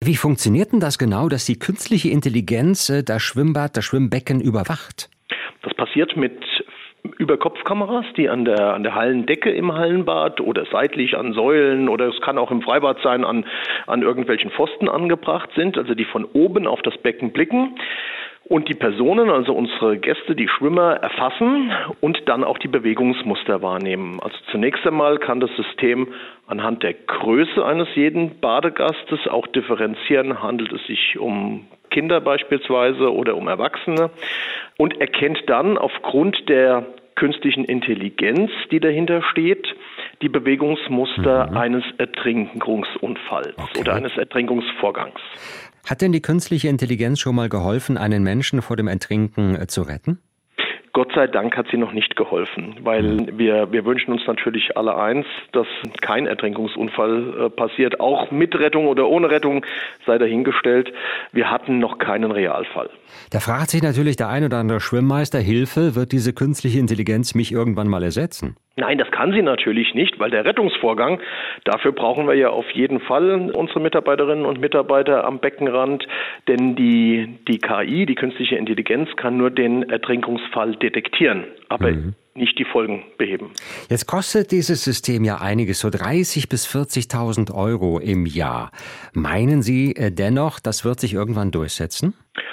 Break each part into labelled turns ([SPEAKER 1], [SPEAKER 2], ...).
[SPEAKER 1] Wie funktioniert denn das genau, dass die künstliche Intelligenz das Schwimmbad, das Schwimmbecken überwacht?
[SPEAKER 2] Das passiert mit Überkopfkameras, die an der Hallendecke im Hallenbad oder seitlich an Säulen oder es kann auch im Freibad sein, an irgendwelchen Pfosten angebracht sind, also die von oben auf das Becken blicken und die Personen, also unsere Gäste, die Schwimmer, erfassen und dann auch die Bewegungsmuster wahrnehmen. Also zunächst einmal kann das System anhand der Größe eines jeden Badegastes auch differenzieren, handelt es sich um Kinder beispielsweise oder um Erwachsene und erkennt dann aufgrund der künstlichen Intelligenz, die dahinter steht, die Bewegungsmuster eines Ertrinkungsunfalls oder eines Ertrinkungsvorgangs.
[SPEAKER 1] Hat denn die künstliche Intelligenz schon mal geholfen, einen Menschen vor dem Ertrinken zu retten?
[SPEAKER 2] Gott sei Dank hat sie noch nicht geholfen, weil wir wünschen uns natürlich alle eins, dass kein Ertrinkungsunfall passiert, auch mit Rettung oder ohne Rettung sei dahingestellt. Wir hatten noch keinen Realfall.
[SPEAKER 1] Da fragt sich natürlich der ein oder andere Schwimmmeister, Hilfe, wird diese künstliche Intelligenz mich irgendwann mal ersetzen?
[SPEAKER 2] Nein, das kann sie natürlich nicht, weil der Rettungsvorgang, dafür brauchen wir ja auf jeden Fall unsere Mitarbeiterinnen und Mitarbeiter am Beckenrand, denn die KI, die künstliche Intelligenz, kann nur den Ertrinkungsfall detektieren, aber nicht die Folgen beheben.
[SPEAKER 1] Jetzt kostet dieses System ja einiges, so 30.000 bis 40.000 Euro im Jahr. Meinen Sie dennoch, das wird sich irgendwann durchsetzen?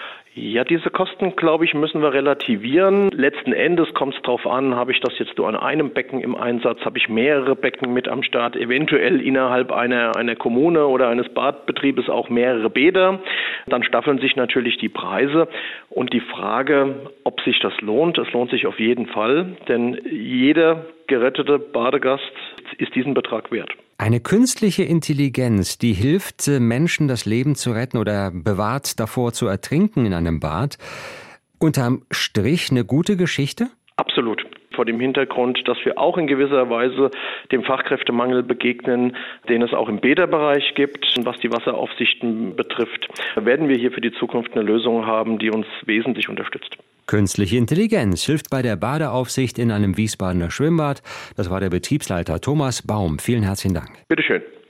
[SPEAKER 2] Ja, diese Kosten, glaube ich, müssen wir relativieren. Letzten Endes kommt es darauf an, habe ich das jetzt nur an einem Becken im Einsatz, habe ich mehrere Becken mit am Start, eventuell innerhalb einer Kommune oder eines Badbetriebes auch mehrere Bäder. Dann staffeln sich natürlich die Preise und die Frage, ob sich das lohnt, es lohnt sich auf jeden Fall, denn jeder gerettete Badegast ist diesen Betrag wert.
[SPEAKER 1] Eine künstliche Intelligenz, die hilft Menschen, das Leben zu retten oder bewahrt davor zu ertrinken in einem Bad. Unterm Strich eine gute Geschichte?
[SPEAKER 2] Absolut. Vor dem Hintergrund, dass wir auch in gewisser Weise dem Fachkräftemangel begegnen, den es auch im Bäderbereich gibt. Und was die Wasseraufsichten betrifft, werden wir hier für die Zukunft eine Lösung haben, die uns wesentlich unterstützt.
[SPEAKER 1] Künstliche Intelligenz hilft bei der Badeaufsicht in einem Wiesbadener Schwimmbad. Das war der Betriebsleiter Thomas Baum. Vielen herzlichen Dank.
[SPEAKER 2] Bitteschön.